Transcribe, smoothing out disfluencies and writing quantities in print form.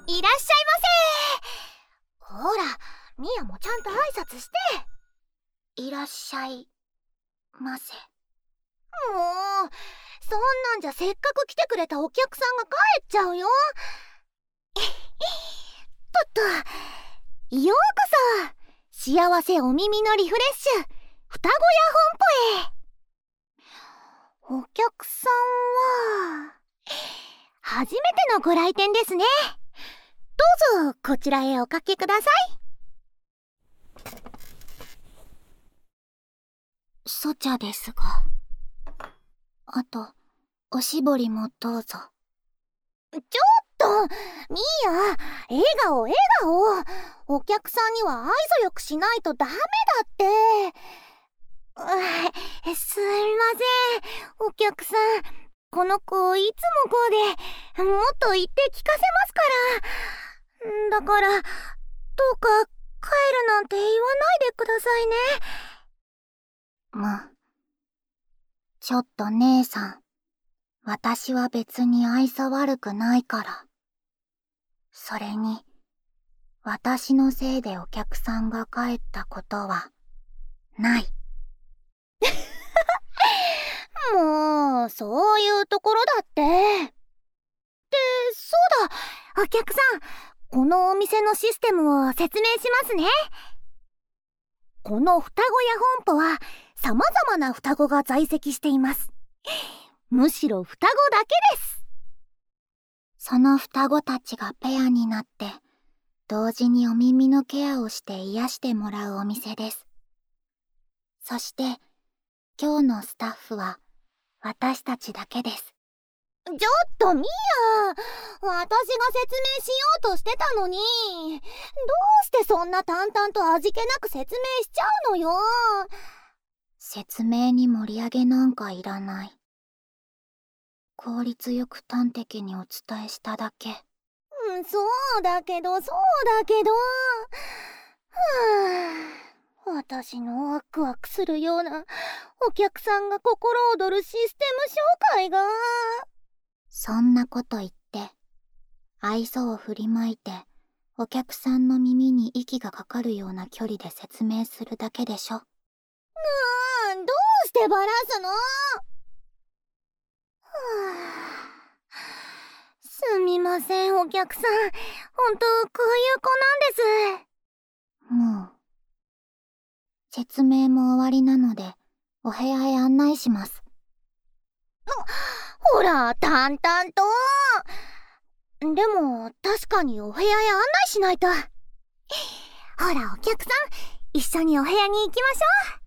いらっしゃいませ。ほら、ミヤもちゃんと挨拶して。いらっしゃいませ。もう、そんなんじゃせっかく来てくれたお客さんが帰っちゃうよ。とっと、ようこそ幸せお耳のリフレッシュ双子屋本舗へ。お客さんは初めてのご来店ですね。どうぞこちらへおかけください。ソチャですが、あとおしぼりもどうぞ。ちょっとミーヤ、笑顔笑顔。お客さんには愛想よくしないとダメだって。すみませんお客さん、この子いつもこうで、もっと言って聞かせますから。だからどうか帰るなんて言わないでくださいね。ちょっと姉さん、私は別に愛想悪くないから。それに、私のせいでお客さんが帰ったことはない。もう、そういうところだって。そうだ、お客さん、このお店のシステムを説明しますね。この双子屋本舗は様々な双子が在籍しています。むしろ双子だけです。その双子たちがペアになって同時にお耳のケアをして癒してもらうお店です。そして今日のスタッフは私たちだけです。ちょっとミヤ、私が説明しようとしてたのに、どうしてそんな淡々と味気なく説明しちゃうのよ。説明に盛り上げなんかいらない。効率よく端的にお伝えしただけ。そうだけど。私のワクワクするようなお客さんが心躍るシステム紹介が。そんなこと言って愛想を振りまいてお客さんの耳に息がかかるような距離で説明するだけでしょ。どうしてバラすの？すみませんお客さん、本当こういう子なんです。もう説明も終わりなのでお部屋へ案内します。ほら淡々と。でも確かにお部屋へ案内しないと。ほらお客さん、一緒にお部屋に行きましょう。